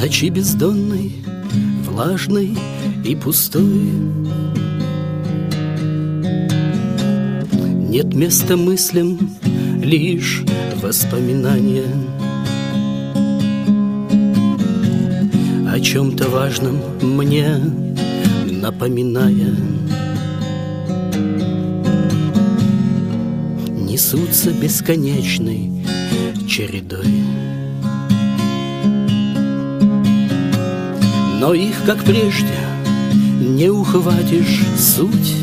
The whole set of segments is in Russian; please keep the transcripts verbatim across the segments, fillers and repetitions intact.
ночи бездонной, влажной и пустой. Нет места мыслям, лишь воспоминания о чем-то важном мне напоминая. Несутся бесконечной чередой, но их, как прежде, не ухватишь суть.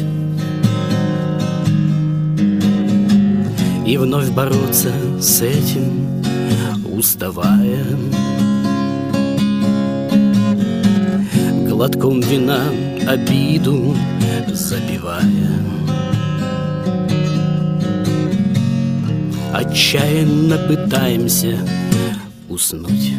И вновь бороться с этим, уставая, глотком вина обиду запивая, отчаянно пытаемся уснуть.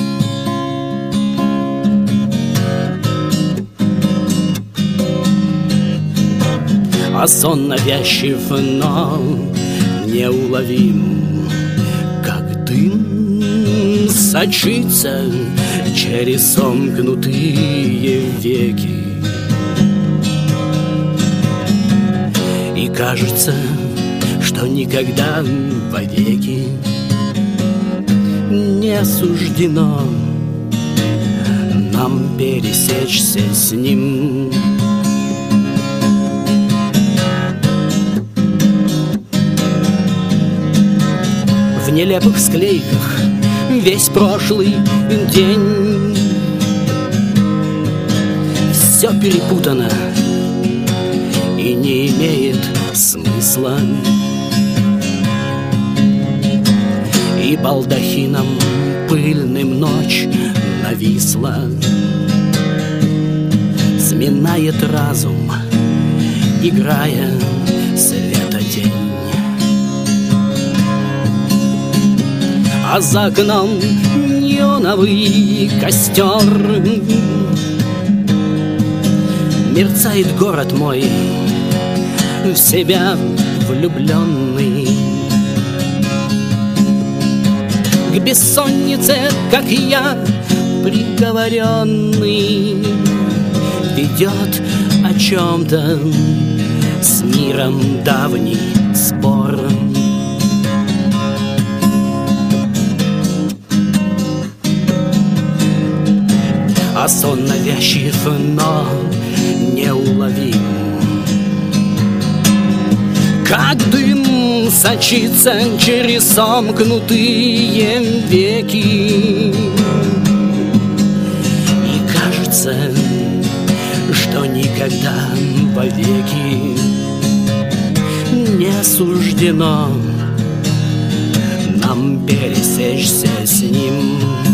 А сон навязчив, но неуловим, как дым сочится через сомкнутые веки. И кажется, что никогда вовеки не суждено нам пересечься с ним. В нелепых склейках весь прошлый день все перепутано и не имеет смысла. И балдахином пыльным ночь нависла, сминает разум, играя света-тень. А за окном неоновый костер, мерцает город мой, в себя влюбленный. К бессоннице, как я, приговоренный, ведет о чем-то с миром давний спор. А сон навязчив, но неуловим, как дым сочится через сомкнутые веки. И кажется, что никогда вовеки не суждено нам пересечься с ним.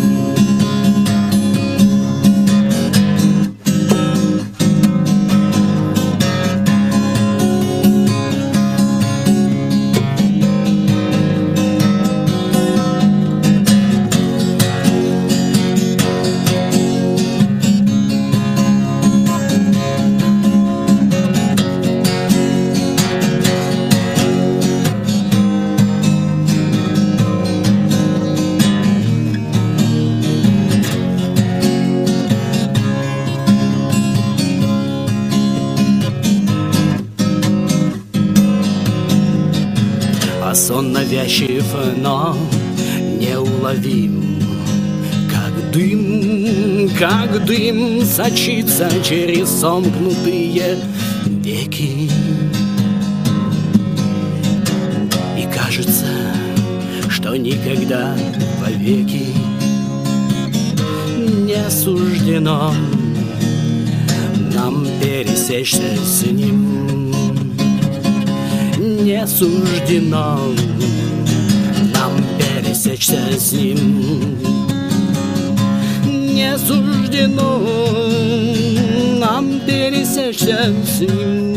Сон навязчив, но неуловим, как дым, как дым сочится через сомкнутые веки. И кажется, что никогда вовеки не суждено нам пересечься с ним. Не суждено нам пересечься с ним. Не суждено нам пересечься с ним.